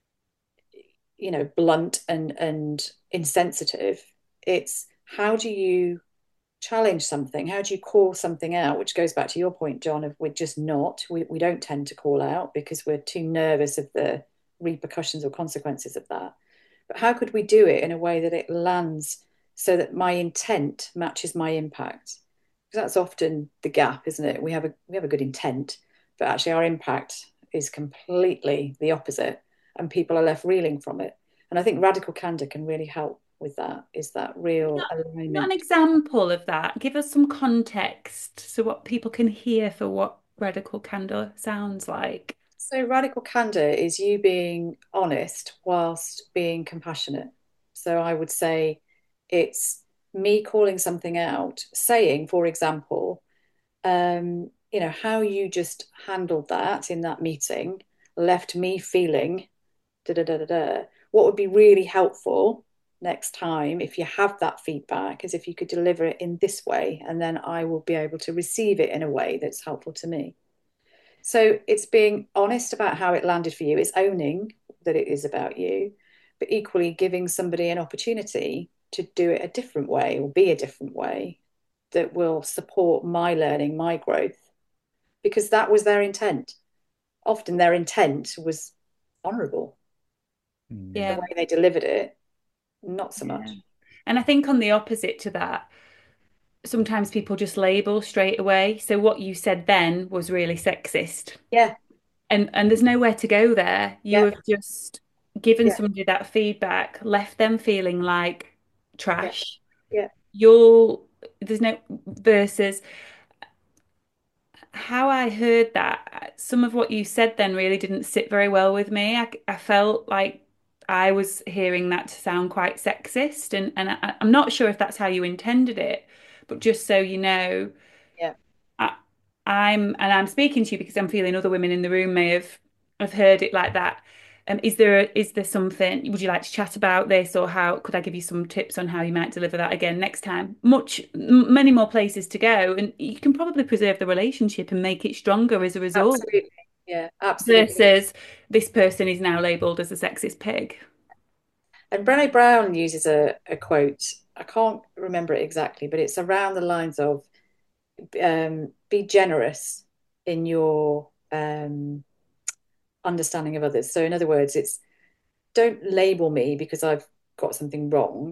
C: you know, blunt and and insensitive. It's how do you challenge something? How do you call something out? Which goes back to your point, John, of we're just not. We, we don't tend to call out because we're too nervous of the repercussions or consequences of that. But how could we do it in a way that it lands so that my intent matches my impact? Because that's often the gap, isn't it? We have a we have a good intent, but actually our impact is completely the opposite, and people are left reeling from it. And I think radical candor can really help with that. Is that real
A: Not, not an
C: alignment?
A: example of that. Give us some context so what people can hear for what radical candor sounds like.
C: So radical candor is you being honest whilst being compassionate. So I would say it's me calling something out, saying, for example, um, you know, how you just handled that in that meeting left me feeling da da da da da. What would be really helpful next time if you have that feedback is if you could deliver it in this way, and then I will be able to receive it in a way that's helpful to me. So it's being honest about how it landed for you. It's owning that it is about you, but equally giving somebody an opportunity to do it a different way or be a different way that will support my learning, my growth, because that was their intent. Often their intent was honourable. The
B: Mm.
A: Yeah.
C: way they delivered it, not so
A: Yeah.
C: much.
A: And I think on the opposite to that, sometimes people just label straight away. So what you said then was really sexist.
C: Yeah,
A: And and there's nowhere to go there. You
C: yeah,
A: have just given
C: yeah,
A: somebody that feedback, left them feeling like
C: yeah,
A: trash.
C: yeah,
A: You'll there's no versus how I heard that. Some of what you said then really didn't sit very well with me. I, I felt like I was hearing that to sound quite sexist, and and I, I'm not sure if that's how you intended it, but just so you know.
C: yeah.
A: I, I'm and I'm speaking to you because I'm feeling other women in the room may have have heard it like that. Um, is there is there something would you like to chat about this, or how could I give you some tips on how you might deliver that again next time? Much m- many more places to go, and you can probably preserve the relationship and make it stronger as a result.
C: Absolutely. Yeah, absolutely.
A: Versus this person is now labelled as a sexist pig.
C: And Brené Brown uses a, a quote. I can't remember it exactly, but it's around the lines of um, be generous in your um, understanding of others. So, in other words, it's don't label me because I've got something wrong.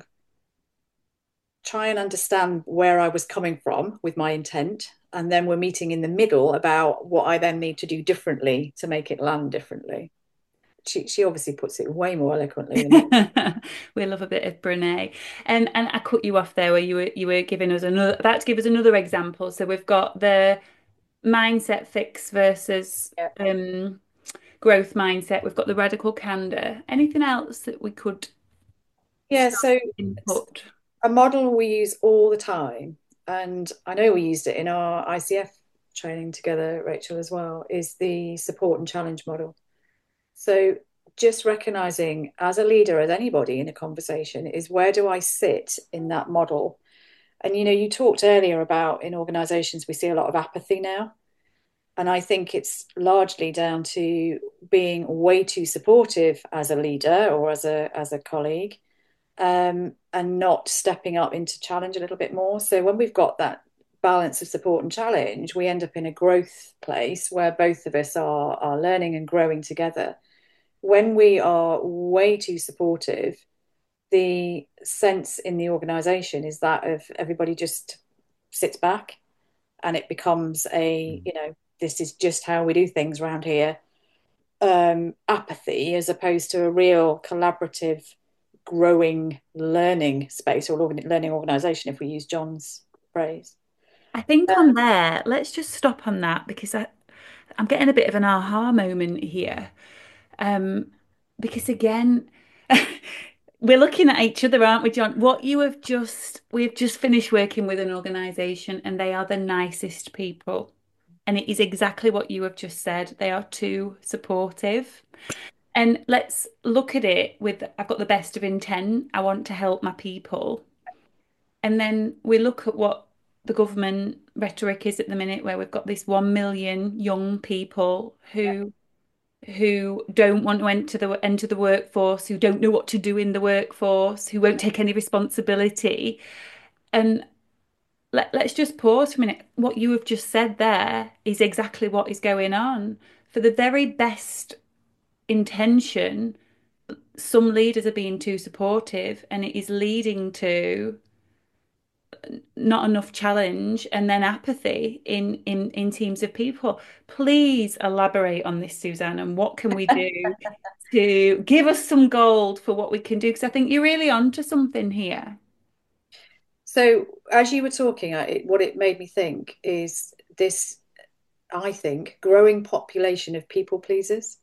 C: Try and understand where I was coming from with my intent. And then we're meeting in the middle about what I then need to do differently to make it land differently. She, she obviously puts it way more eloquently than me.
A: We love a bit of Brene. And and I cut you off there where you were you were giving us another about to give us another example. So we've got the mindset fix versus
C: Yeah.
A: um growth mindset. We've got the radical candor. Anything else that we could
C: Yeah,
A: start
C: so
A: input?
C: a model we use all the time, and I know we used it in our I C F training together, Rachel, as well, is the support and challenge model. So just recognizing as a leader, as anybody in a conversation, is where do I sit in that model? And you know, you talked earlier about in organizations we see a lot of apathy now. And I think it's largely down to being way too supportive as a leader or as a as a colleague, um, and not stepping up into challenge a little bit more. So when we've got that balance of support and challenge, we end up in a growth place where both of us are are learning and growing together. When we are way too supportive, the sense in the organization is that of everybody just sits back, and it becomes a,
B: Mm.
C: you know, this is just how we do things around here, um, apathy as opposed to a real collaborative, growing learning space or learning organization, if we use John's phrase.
A: I think on there, let's just stop on that because I, I'm getting a bit of an aha moment here. Um, because again, we're looking at each other, aren't we, John? What you have just, we've just finished working with an organization and they are the nicest people. And it is exactly what you have just said. They are too supportive. And let's look at it with I've got the best of intent. I want to help my people. And then we look at what the government rhetoric is at the minute, where we've got this one million young people
C: Yeah.
A: who who don't want to enter the enter the workforce, who don't know what to do in the workforce, who won't take any responsibility. And let, let's just pause for a minute. What you have just said there is exactly what is going on. For the very best intention, some leaders are being too supportive, and it is leading to not enough challenge and then apathy in in in teams of people. Please elaborate on this, Suzanne, and what can we do to give us some gold for what we can do? Because I think you're really onto something here.
C: So as you were talking, I, it, what it made me think is this, I think, growing population of people pleasers.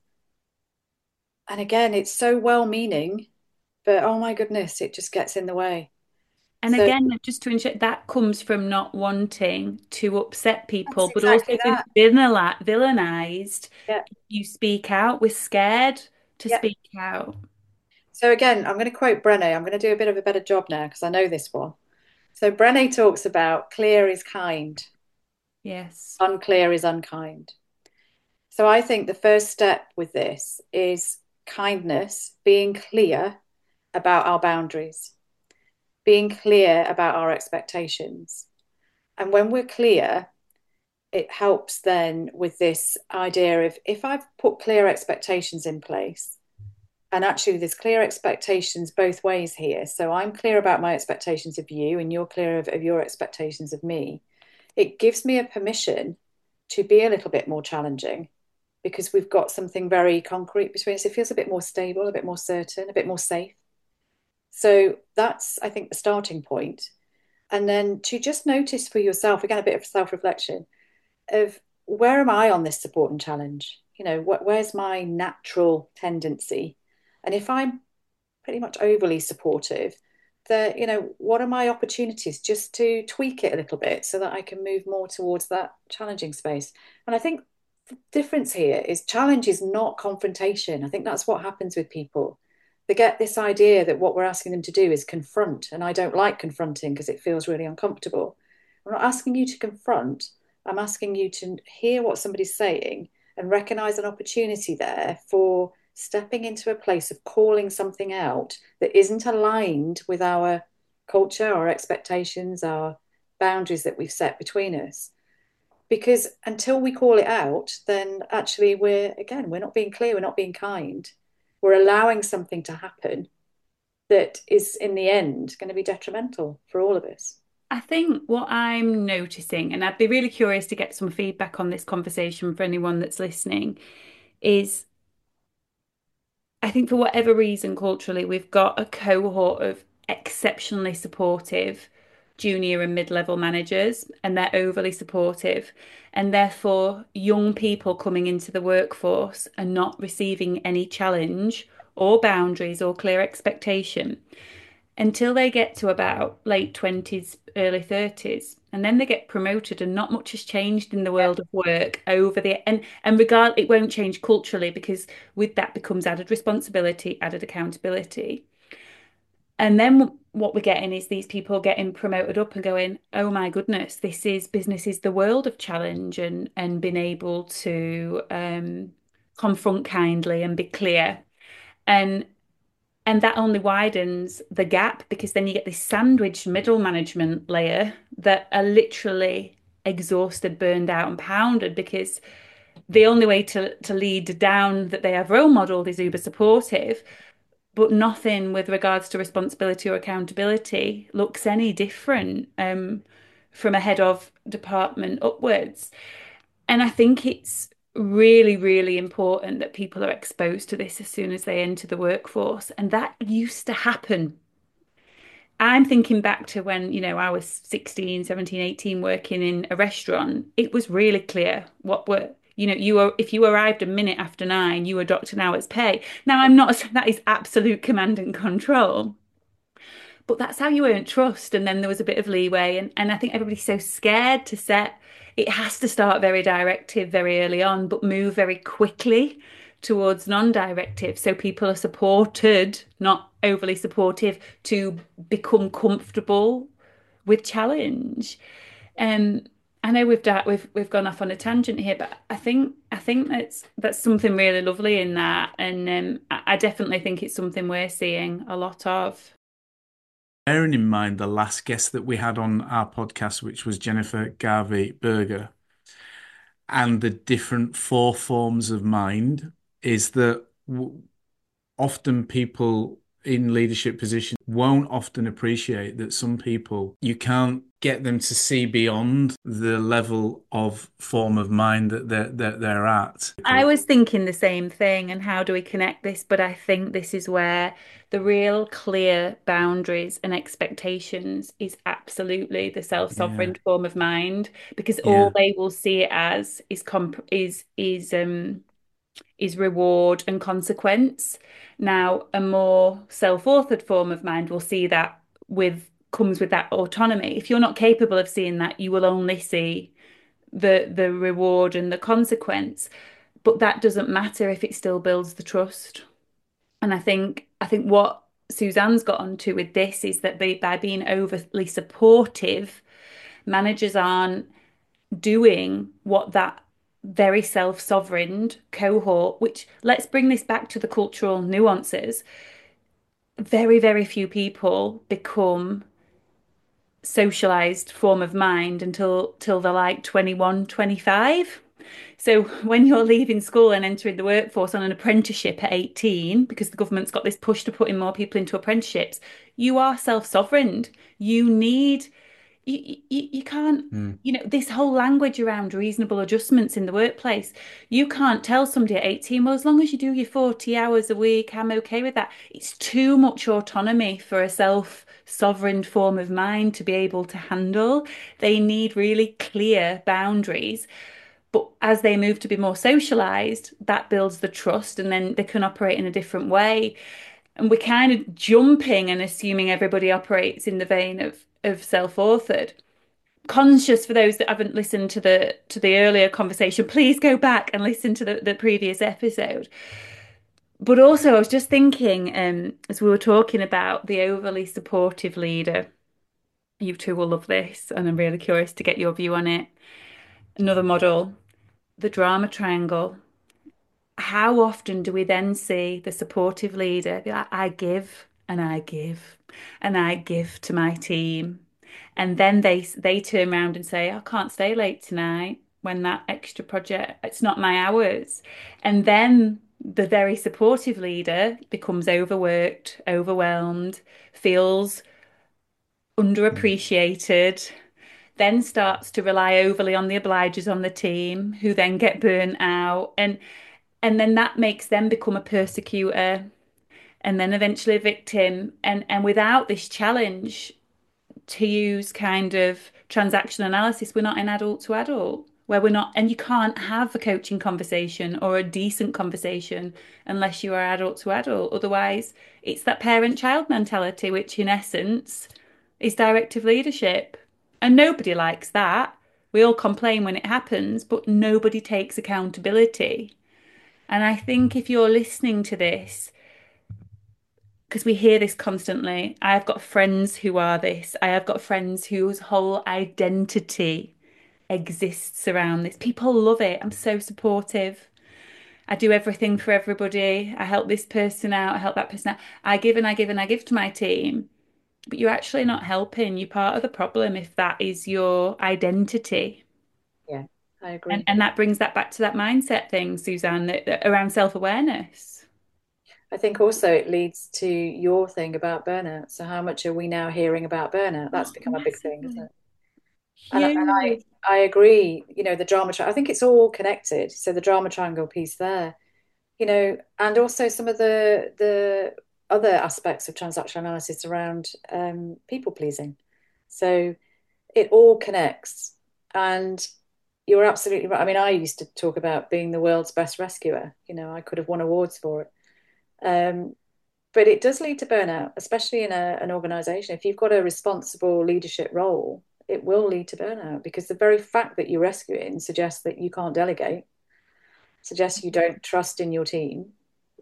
C: And again, it's so well-meaning, but oh my goodness, it just gets in the way.
A: And
C: So
A: again, just to ensure that comes from not wanting to upset
C: that's
A: people, but also
C: exactly
A: to
C: that.
A: villainize, villainized.
C: Yeah,
A: You speak out. We're scared to
C: yeah.
A: speak out.
C: So again, I'm going to quote Brené. I'm going to do a bit of a better job now because I know this one. So Brené talks about clear is kind,
A: Yes.
C: unclear is unkind. So I think the first step with this is kindness, being clear about our boundaries, being clear about our expectations. And when we're clear, it helps then with this idea of if I've put clear expectations in place, and actually there's clear expectations both ways here. So I'm clear about my expectations of you, and you're clear of, of your expectations of me. It gives me a permission to be a little bit more challenging because we've got something very concrete between us. It feels a bit more stable, a bit more certain, a bit more safe. So that's, I think, the starting point. And then to just notice for yourself, again, a bit of self reflection of where am I on this support and challenge? You know, wh- where's my natural tendency? And if I'm pretty much overly supportive, the, you know, what are my opportunities just to tweak it a little bit so that I can move more towards that challenging space? And I think the difference here is challenge is not confrontation. I think that's what happens with people. They get this idea that what we're asking them to do is confront, and I don't like confronting because it feels really uncomfortable. I'm not asking you to confront. I'm asking you to hear what somebody's saying and recognize an opportunity there for stepping into a place of calling something out that isn't aligned with our culture, our expectations, our boundaries that we've set between us. Because until we call it out, then actually we're, again, we're not being clear, we're not being kind. We're allowing something to happen that is, in the end, going to be detrimental for all of us.
A: I think what I'm noticing, and I'd be really curious to get some feedback on this conversation for anyone that's listening, is I think for whatever reason, culturally, we've got a cohort of exceptionally supportive junior and mid-level managers, and they're overly supportive. And therefore, young people coming into the workforce are not receiving any challenge or boundaries or clear expectation until they get to about late twenties, early thirties. And then they get promoted and not much has changed in the
C: Yeah.
A: world of work over the and and regard it won't change culturally because with that becomes added responsibility, added accountability. And then what we're getting is these people getting promoted up and going, oh my goodness, this is business is the world of challenge and and being able to um confront kindly and be clear. And and that only widens the gap because then you get this sandwiched middle management layer that are literally exhausted, burned out, and pounded because the only way to, to lead down that they have role modeled is uber supportive, but nothing with regards to responsibility or accountability looks any different um, from a head of department upwards. And I think it's really, really important that people are exposed to this as soon as they enter the workforce. And that used to happen. I'm thinking back to when, you know, I was sixteen, seventeen, eighteen working in a restaurant. It was really clear what were, you know, you were, if you arrived a minute after nine, you were docked an hour's pay. Now, I'm not, that is absolute command and control. but that's how you earn trust. And then there was a bit of leeway. And, and I think everybody's so scared to set, it has to start very directive very early on, but move very quickly towards non-directive. So people are supported, not overly supportive, to become comfortable with challenge. Um, I know we've da- we've we've gone off on a tangent here, but I think I think that's that's something really lovely in that, and um, I, I definitely think it's something we're seeing a lot of.
B: Bearing in mind the last guest that we had on our podcast, which was Jennifer Garvey Berger, and the different four forms of mind, is that w- often people in leadership positions won't often appreciate that some people, you can't get them to see beyond the level of form of mind that they're, that they're at.
A: I was thinking the same thing, and how do we connect this? But I think this is where the real clear boundaries and expectations is absolutely the
B: Yeah,
A: self-sovereign form of mind, because all
B: yeah,
A: they will see it as is comp is is um is reward and consequence. Now, a more self-authored form of mind will see that with comes with that autonomy. If you're not capable of seeing that, you will only see the the reward and the consequence. But that doesn't matter if it still builds the trust. And I think I think what Suzanne's got onto with this is that by, by being overly supportive, managers aren't doing what that very self-sovereign cohort, which let's bring this back to the cultural nuances. Very, very few people become socialized form of mind until till they're like twenty-one, twenty-five. So when you're leaving school and entering the workforce on an apprenticeship at eighteen, because the government's got this push to put in more people into apprenticeships, you are self-sovereign. You need you, you, you can't,
B: mm,
A: you know, this whole language around reasonable adjustments in the workplace. You can't tell somebody at eighteen, well, as long as you do your forty hours a week, I'm okay with that. It's too much autonomy for a self-sovereign form of mind to be able to handle. They need really clear boundaries. But as they move to be more socialized, that builds the trust, and then they can operate in a different way. And we're kind of jumping and assuming everybody operates in the vein of of self-authored. Conscious, for those that haven't listened to the to the earlier conversation, please go back and listen to the, the previous episode. But also, I was just thinking, um, as we were talking about the overly supportive leader, you two will love this, and I'm really curious to get your view on it. Another model, the drama triangle. How often do we then see the supportive leader be like, I give and I give and I give to my team? And then they they turn around and say, I can't stay late tonight when that extra project, it's not my hours. And then the very supportive leader becomes overworked, overwhelmed, feels
B: mm,
A: underappreciated, then starts to rely overly on the obligers on the team, who then get burnt out. And and then that makes them become a persecutor, and then eventually a victim. And and without this challenge, to use kind of transaction analysis, we're not in adult to adult, where we're not, and you can't have a coaching conversation or a decent conversation unless you are adult to adult. Otherwise, it's that parent-child mentality, which in essence is directive leadership. And nobody likes that. We all complain when it happens, but nobody takes accountability. And I think if you're listening to this, because we hear this constantly. I have got friends who are this. I have got friends whose whole identity exists around this. People love it. I'm so supportive. I do everything for everybody. I help this person out. I help that person out. I give and I give and I give to my team. But you're actually not helping. You're part of the problem if that is your identity.
C: Yeah, I
A: And
C: agree.
A: and that brings that back to that mindset thing, Suzanne, that, that around self-awareness.
C: I think also it leads to your thing about burnout. So how much are we now hearing about burnout? That's
A: Oh,
C: become a big thing, isn't
A: massively.
C: it? And, and I
A: Huge.
C: I agree, you know, the drama tri I think it's all connected. So the drama triangle piece there, you know, and also some of the the other aspects of transactional analysis around um, people pleasing. So it all connects. And you're absolutely right. I mean, I used to talk about being the world's best rescuer. You know, I could have won awards for it. Um, but it does lead to burnout, especially in a, an organization. If you've got a responsible leadership role, it will lead to burnout because the very fact that you're rescuing suggests that you can't delegate, suggests you don't trust in your team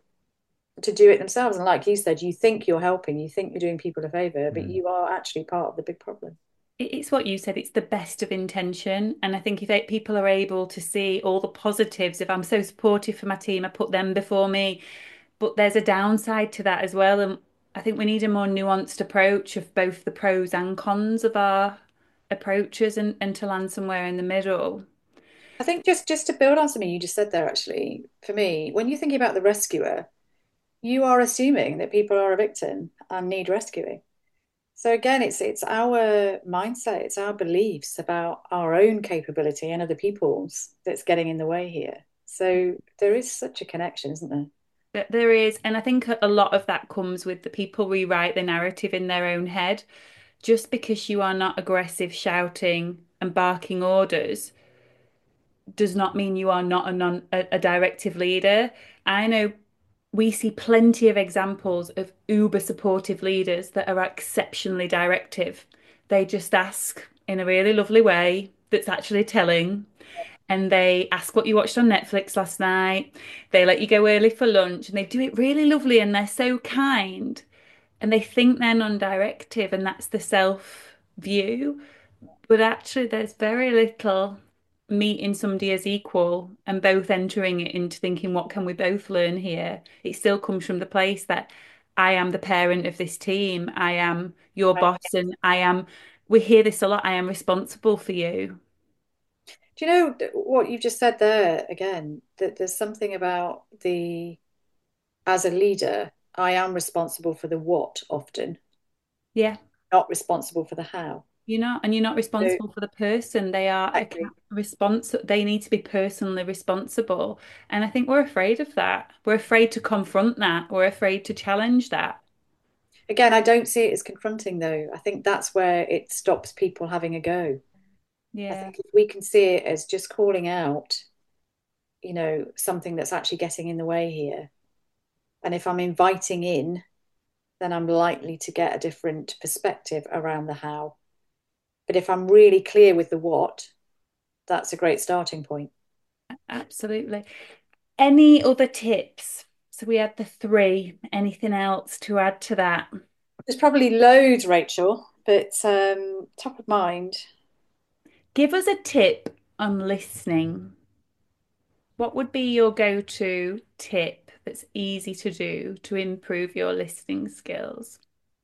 C: to do it themselves. And like you said, you think you're helping, you think you're doing people a favor, but
B: Mm.
C: you are actually part of the big problem.
A: It's what you said, it's the best of intention. And I think if they, people are able to see all the positives, if I'm so supportive for my team, I put them before me. But there's a downside to that as well. And I think we need a more nuanced approach of both the pros and cons of our approaches and, and to land somewhere in the middle.
C: I think just just to build on something you just said there, actually, for me, when you're thinking about the rescuer, you are assuming that people are a victim and need rescuing. So again, it's it's our mindset, it's our beliefs about our own capability and other people's that's getting in the way here. So there is such a connection, isn't there?
A: That there is, and I think a lot of that comes with the people rewrite the narrative in their own head. Just because you are not aggressive, shouting and barking orders does not mean you are not a non a, a directive leader. I know we see plenty of examples of uber supportive leaders that are exceptionally directive. They just ask in a really lovely way that's actually telling, and they ask what you watched on Netflix last night. They let you go early for lunch, and they do it really lovely, and they're so kind, and they think they're non-directive, and that's the self view. But actually, there's very little meeting somebody as equal and both entering it into thinking, what can we both learn here? It still comes from the place that I am the parent of this team, I am your
C: Right.
A: boss, and I am, we hear this a lot, I am responsible for you.
C: Do you know what you've just said there again? That there's something about the, as a leader, I am responsible for the what often,
A: Yeah.
C: not responsible for the how.
A: You're not, and you're not
C: So
A: responsible for the person. They are
C: exactly.
A: account respons they need to be personally responsible. And I think we're afraid of that. We're afraid to confront that. We're afraid to challenge that.
C: Again, I don't see it as confronting though. I think that's where it stops people having a go. I
A: Yeah.
C: think if we can see it as just calling out, you know, something that's actually getting in the way here, and if I'm inviting in, then I'm likely to get a different perspective around the how. But if I'm really clear with the what, that's a great starting point.
A: Absolutely. Any other tips? So we had the three. Anything else to add to that?
C: There's probably loads, Rachel, but um, top of mind.
A: Give us a tip on listening. What would be your go-to tip that's easy to do to improve your listening skills?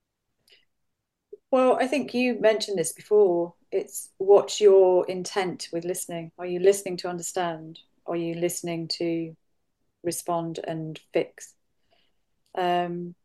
C: Well, I think you mentioned this before. It's what's your intent with listening? Are you listening to understand? Are you listening to respond and fix? Um,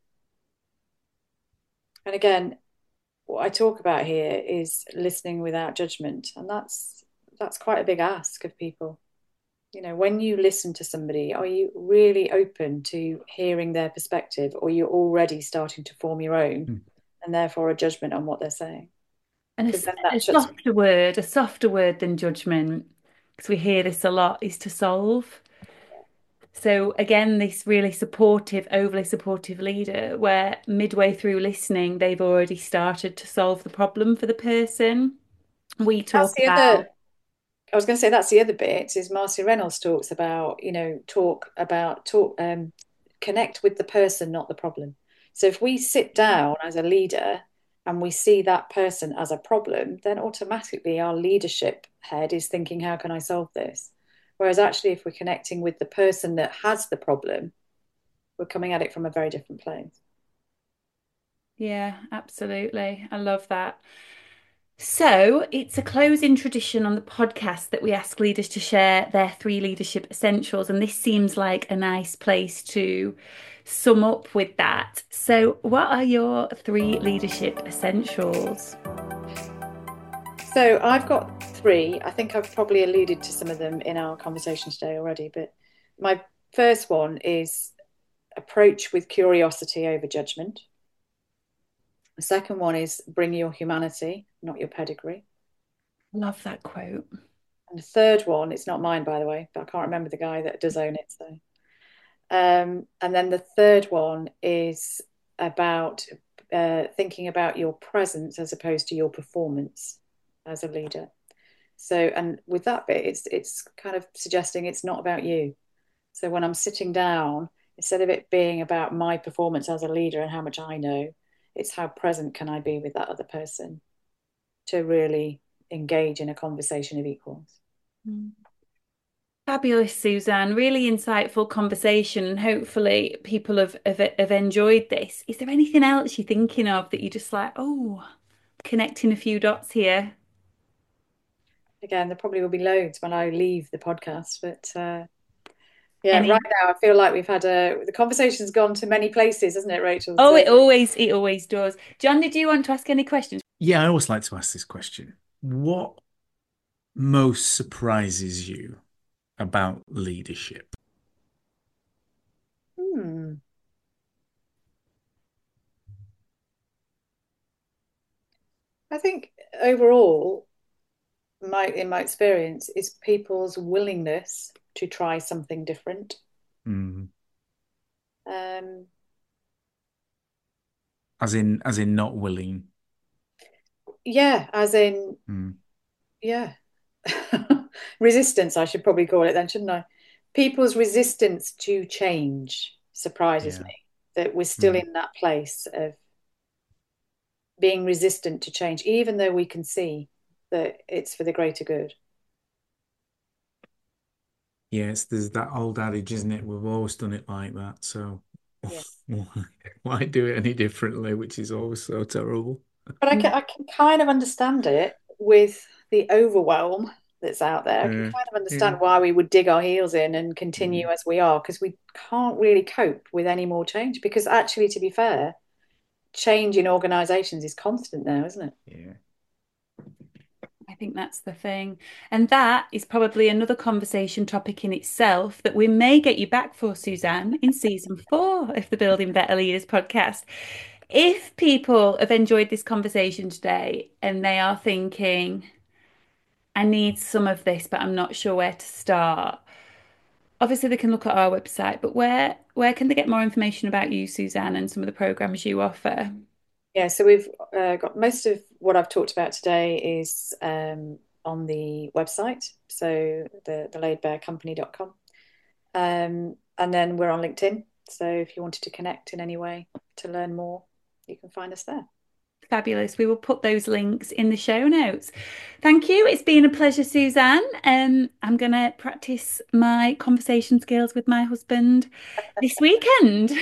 C: and again, what I talk about here is listening without judgment, and that's that's quite a big ask of people. You know, when you listen to somebody, are you really open to hearing their perspective, or you're already starting to form your own
B: Mm.
C: and therefore a judgment on what they're saying?
A: And
C: Because then
A: a, a
C: that shuts.
A: softer word, a softer word than judgment, because we hear this a lot, is to solve. So again, this really supportive, overly supportive leader, where midway through listening, they've already started to solve the problem for the person. We
C: That's
A: talk
C: the
A: about,
C: other. I was going to say that's the other bit is Marcia Reynolds talks about, you know, talk about talk um connect with the person, not the problem. So if we sit down as a leader and we see that person as a problem, then automatically our leadership head is thinking, how can I solve this? Whereas actually if we're connecting with the person that has the problem, we're coming at it from a very different place.
A: yeah, absolutely. I love that. So, it's a closing tradition on the podcast that we ask leaders to share their three leadership essentials, and this seems like a nice place to sum up with that. So, what are your three leadership essentials?
C: So I've got three. I think I've probably alluded to some of them in our conversation today already, but my first one is approach with curiosity over judgment. The second one is bring your humanity, not your pedigree.
A: Love that quote.
C: And the third one, it's not mine, by the way, but I can't remember the guy that does own it. So, um, and then the third one is about uh, thinking about your presence as opposed to your performance as a leader. So, and with that bit, it's it's kind of suggesting it's not about you. So when I'm sitting down, instead of it being about my performance as a leader and how much I know, it's how present can I be with that other person to really engage in a conversation of equals.
A: Mm. Fabulous, Suzanne. Really insightful conversation, and hopefully people have, have have enjoyed this. Is there anything else you're thinking of that you're just like, oh, connecting a few dots here?
C: Again, there probably will be loads when I leave the podcast, but uh, yeah,
A: Any?
C: right now I feel like we've had a the conversation's gone to many places, hasn't it, Rachel?
A: Oh,
C: So,
A: it always it always does. John, did you want to ask any questions?
B: Yeah, I always like to ask this question. What most surprises you about leadership?
C: hmm. I think overall, my in my experience, is people's willingness to try something different.
B: Mm.
C: Um,
B: As in, as in not willing.
C: yeah, as in,
B: Mm.
C: yeah, resistance, I should probably call it then, shouldn't I? People's resistance to change surprises
B: Yeah.
C: me, that we're still
B: Mm.
C: in that place of being resistant to change, even though we can see that it's for the greater good.
B: Yes, there's that old adage, isn't it? We've always done it like that, so
C: Yeah.
B: why do it any differently, which is always so terrible.
C: But I can, I can kind of understand it with the overwhelm that's out there. I can
B: Yeah,
C: kind of
B: yeah,
C: understand why we would dig our heels in and continue
B: mm,
C: as we are, because we can't really cope with any more change. Because actually, to be fair, change in organizations is constant now, isn't it?
B: yeah.
A: I think that's the thing. And that is probably another conversation topic in itself that we may get you back for, Suzanne, in season four of the Building Better Leaders podcast. If people have enjoyed this conversation today and they are thinking, I need some of this, but I'm not sure where to start, obviously they can look at our website, but where where can they get more information about you, Suzanne, and some of the programs you offer?
C: Yeah, so we've uh, got most of what I've talked about today is um, on the website, so the, the laid bear company dot com. Um, and then we're on LinkedIn. So if you wanted to connect in any way to learn more, you can find us there.
A: Fabulous. We will put those links in the show notes. Thank you. It's been a pleasure, Suzanne. Um, I'm going to practice my conversation skills with my husband this weekend.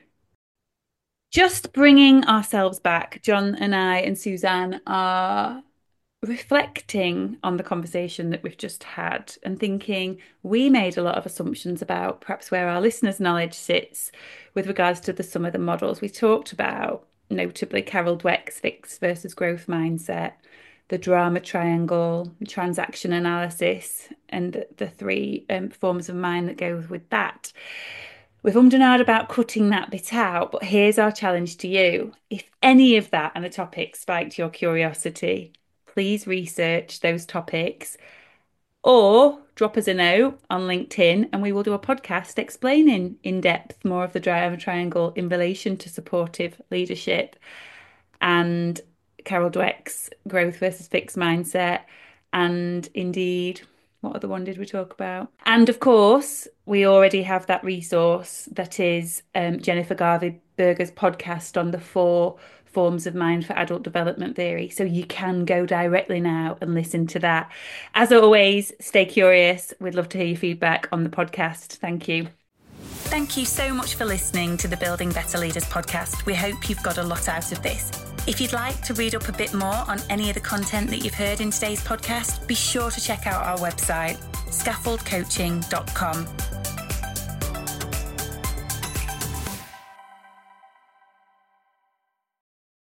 A: Just bringing ourselves back, John and I and Suzanne are reflecting on the conversation that we've just had and thinking we made a lot of assumptions about perhaps where our listeners' knowledge sits with regards to the some of the models we talked about, notably Carol Dweck's fixed versus growth mindset, the drama triangle, transaction analysis, and the, the three um, forms of mind that go with that. We've ummed and ahed about cutting that bit out, but here's our challenge to you. If any of that and the topic spiked your curiosity, please research those topics or drop us a note on LinkedIn and we will do a podcast explaining in depth more of the drama triangle in relation to supportive leadership and Carol Dweck's growth versus fixed mindset. And indeed, what other one did we talk about? And of course, we already have that resource that is um, Jennifer Garvey Berger's podcast on the four forms of mind for adult development theory. So you can go directly now and listen to that. As always, stay curious. We'd love to hear your feedback on the podcast. Thank you. Thank you so much for listening to the Building Better Leaders podcast. We hope you've got a lot out of this. If you'd like to read up a bit more on any of the content that you've heard in today's podcast, be sure to check out our website, scaffold coaching dot com.